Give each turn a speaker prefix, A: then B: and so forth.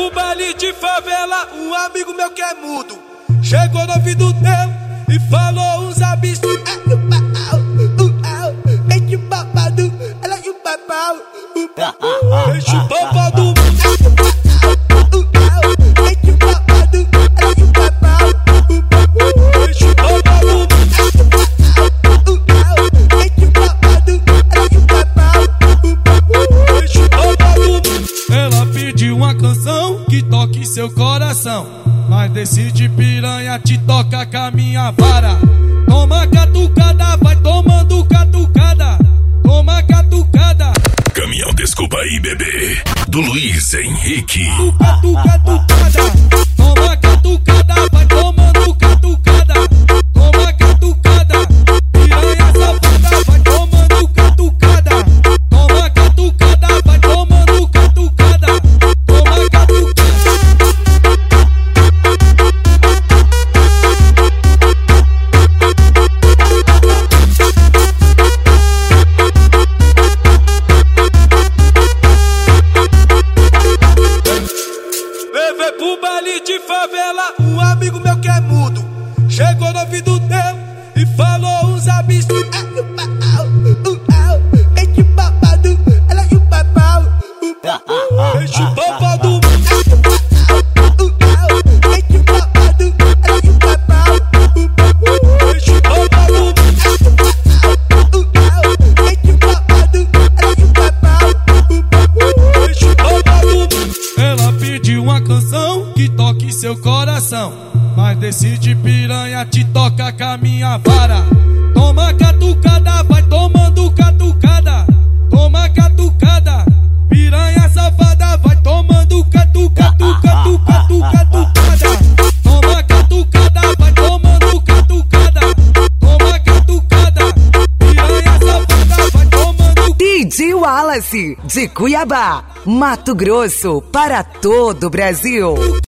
A: pro baile de favela, um amigo meu que é mudo chegou no ouvido dele e falou uns absurdos. Deixa o babado, ela e o babau, deixa o babado. Deixa o babado, ela e o babau, deixa o babado. Deixa o babado, ela e o babau, deixa o babado. Ela pediu uma canção que toque seu coração, mas decide piranha te toca com a minha vara. Toma catucada, vai tomando catucada. Toma catucada.
B: Caminhão Desculpa aí, bebê, do Luiz Henrique.
A: Catucada. Toma catucada, vai tomando catucada. Toma catucada. Piranha safada, vai tomando catucada. Toma catucada, vai tomando catucada. Toma catucada. Levei pro baile de favela, um amigo meu que é mudo chegou no ouvido dele e falou uns absurdos. Deixa o babado, ela e o babau, deixa o babado. Deixa o babado, ela e o babau, deixa o babado. Deixa o babado, ela e o babau, deixa o babado. Ela pediu uma canção que toque seu coração, mas decide piranha te toca com a minha vara. Toma catucada, vai tomando catucada. Toma catucada. Piranha safada, vai tomando catucada. Toma catucada, vai tomando catucada. Toma catucada. Piranha safada, vai tomando.
C: DJ Wallace, de Cuiabá, Mato Grosso, para todo o Brasil.